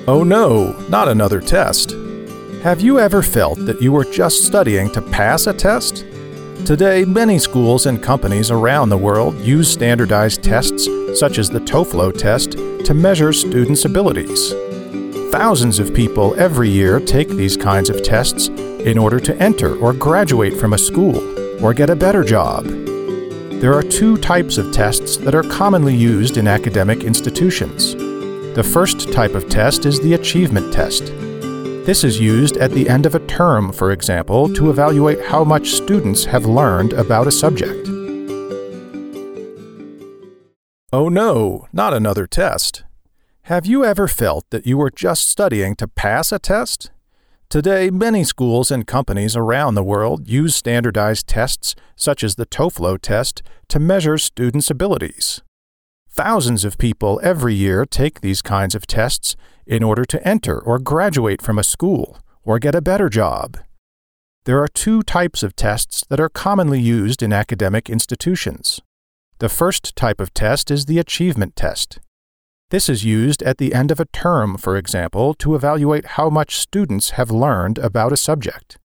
Oh no, not another test. Have you ever felt that you were just studying to pass a test? Today, many schools and companies around the world use standardized tests, such as the TOEFL test, to measure students' abilities. Thousands of people every year take these kinds of tests in order to enter or graduate from a school or get a better job. There are two types of tests that are commonly used in academic institutions. The first type of test is the achievement test. This is used at the end of a term, for example, to evaluate how much students have learned about a subject. Oh no, not another test. Have you ever felt that you were just studying to pass a test? Today, many schools and companies around the world use standardized tests, such as the TOEFL test, to measure students' abilities. Thousands of people every year take these kinds of tests in order to enter or graduate from a school or get a better job. There are two types of tests that are commonly used in academic institutions. The first type of test is the achievement test. This is used at the end of a term, for example, to evaluate how much students have learned about a subject.